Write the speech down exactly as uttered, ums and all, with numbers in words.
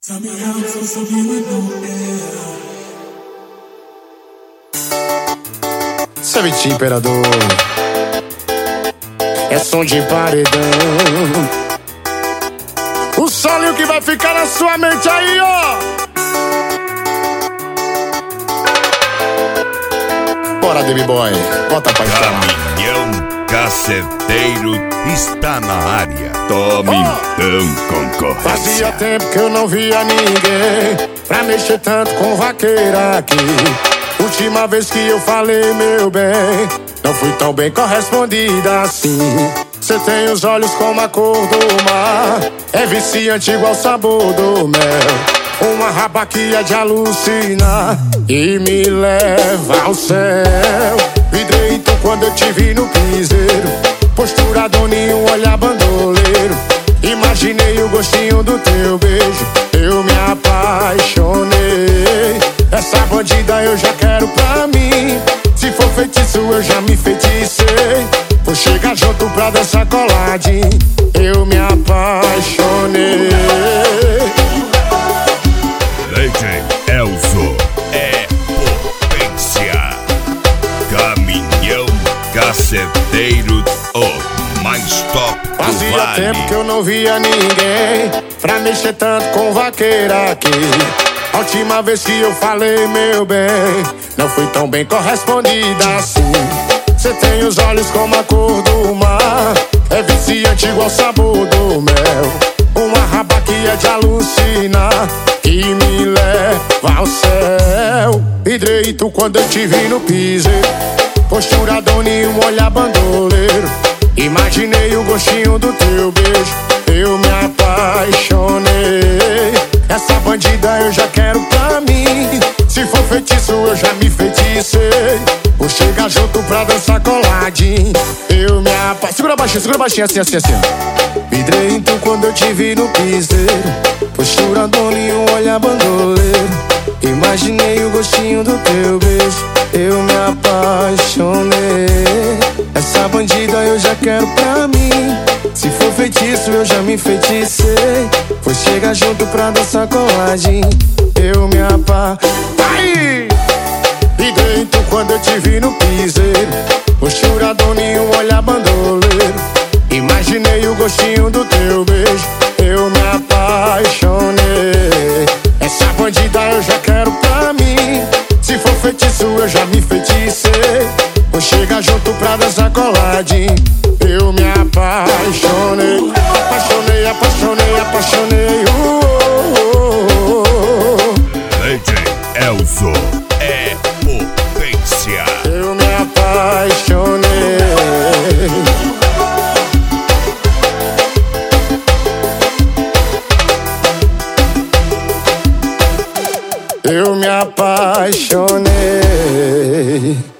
Tell me how I'm supposed to be with no air. Sabe, imperador, é som de paredão. O solo que vai ficar na sua mente aí, ó. Bora, Baby Boy, bota pra entrar. Caminhão Caceteiro está na área. Tome Oh! então, concorrência. Fazia tempo que eu não via ninguém pra mexer tanto com vaqueira aqui. Última vez que eu falei, meu bem, não fui tão bem correspondida assim. Cê tem os olhos como a cor do mar, é viciante igual o sabor do mel. Uma raba que é de alucinar e me leva ao céu. Vidrei tu quando eu te vi no piseiro, postura doninho, um olhar bandoleiro. Imaginei o gostinho do teu beijo, eu me apaixonei. Essa bandida eu já quero pra mim, se for feitiço eu já me feticei. Vou chegar junto pra dançar coladinho, eu me apaixonei. D J Elzo é potência. Caminhão Caceteiro, o mais top do Fazia vale. tempo que eu não via ninguém pra mexer tanto com vaqueira aqui. A última vez que eu falei, meu bem, não fui tão bem correspondida assim. Cê tem os olhos como a cor do mar, é viciante igual o sabor do mel. Uma raba que é de alucinar e me leva ao céu. Vidrei tu quando eu te vi no piseiro, postura doninho, um olhar bandoleiro. Imaginei o gostinho do teu beijo, eu me apaixonei. Essa bandida eu já quero pra mim, se for feitiço eu já me feticei. Vou chegar junto pra dançar coladinho, eu me apaixonei. Segura baixinho, segura baixinho, assim, assim, assim. Vidrei então quando eu te vi no piseiro, postura doninho, um olhar bandoleiro. Imaginei o gostinho do teu beijo, eu me apaixonei. Essa bandida eu já quero pra mim, se for feitiço eu já me feticei. Vou chegar junto pra dançar coladinho, eu me apaixonei. E dentro quando eu te vi no piseiro, postura doninho, um olhar bandoleiro. Imaginei o gostinho do teu beijo, eu me apaixonei. Essa bandida eu já quero pra mim, se for feitiço eu já me feticei. Vou chegar junto pra dançar coladinho, eu me apaixonei. Apaixonei, apaixonei, apaixonei. Uh, uh, uh, uh. D J Elzo é potência. Eu me apaixonei. Eu me apaixonei.